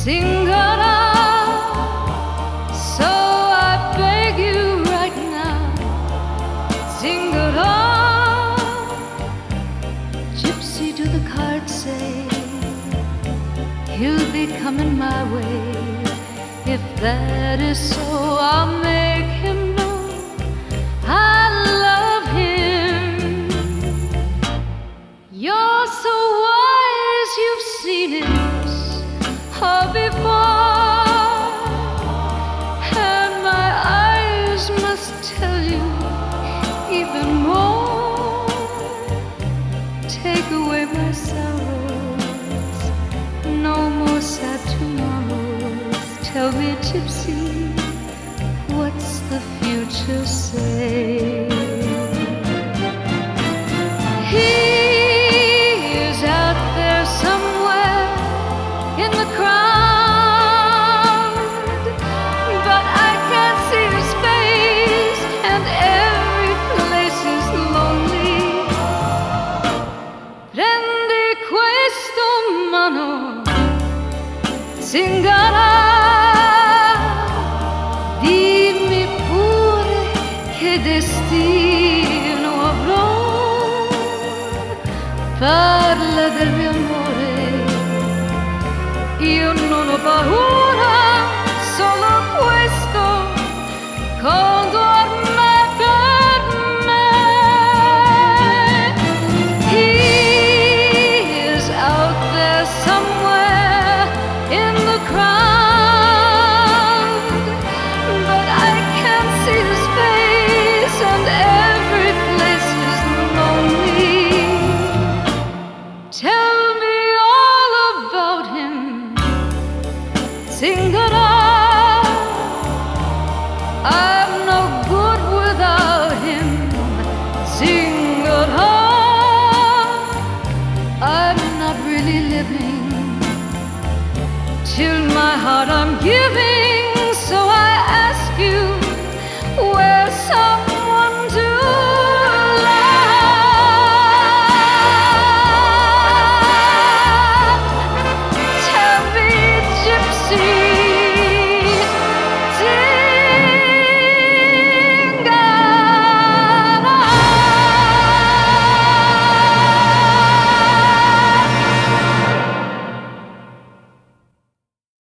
Singara, so I beg you right now, Singara. Gypsy, do the cards say he'll be coming my way? If that is so, I'll make him know I love him. You're so wise, you've seen it all before, and my eyes must tell you even more. Take away my sorrows, no more sad tomorrows. Tell me, Gypsy, what's the future say? He is out there somewhere in the crowd, but I can't see his face, and every place is lonely. Prendi questo mano, Singara. Dimmi pure che destino avrò. Parla del mio amore, io non ho paura, solo questo condorme per me. He is out there somewhere in the crowd, but I can't see his face, and every place is lonely. Tell me all about him, Singara. I'm no good without him, Singara. I'm not really living till my heart I'm giving.